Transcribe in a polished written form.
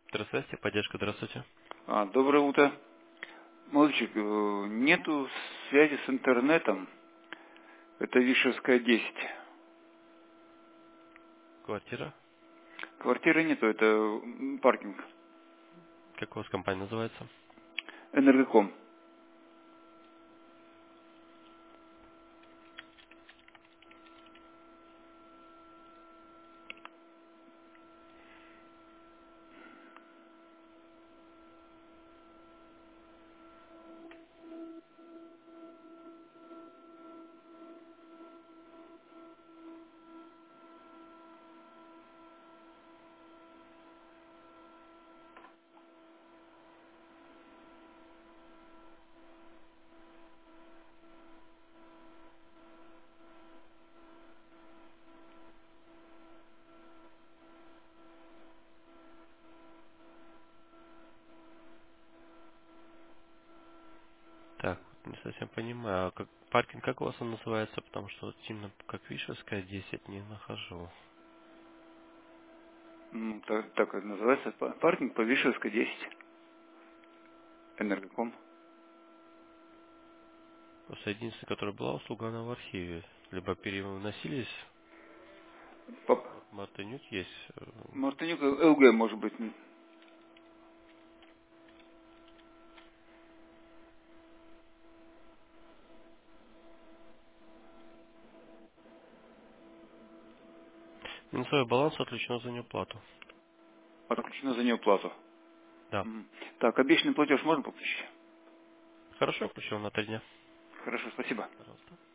Здравствуйте, поддержка, здравствуйте. Доброе утро. Молодчик, нету связи с интернетом. Это Вишевская 10. Квартира. Квартиры нету, это паркинг. Как у вас компания называется? Энергоком. Так, вот не совсем понимаю. А паркинг, как у вас он называется? Потому что вот именно как Вишевская 10 не нахожу. Так это называется. Паркинг по Вишевской 10. Энергоком. Просто единственная, которая была услуга, она в архиве. Либо переносились, По вот Мартынюк есть. Мартынюк ЛГ может быть. Минусовой баланс отключено за неуплату. Отключено за нее плату. Да. Так, обещанный платеж можно подключить? Хорошо, включил на 3 дня. Хорошо, спасибо. Пожалуйста.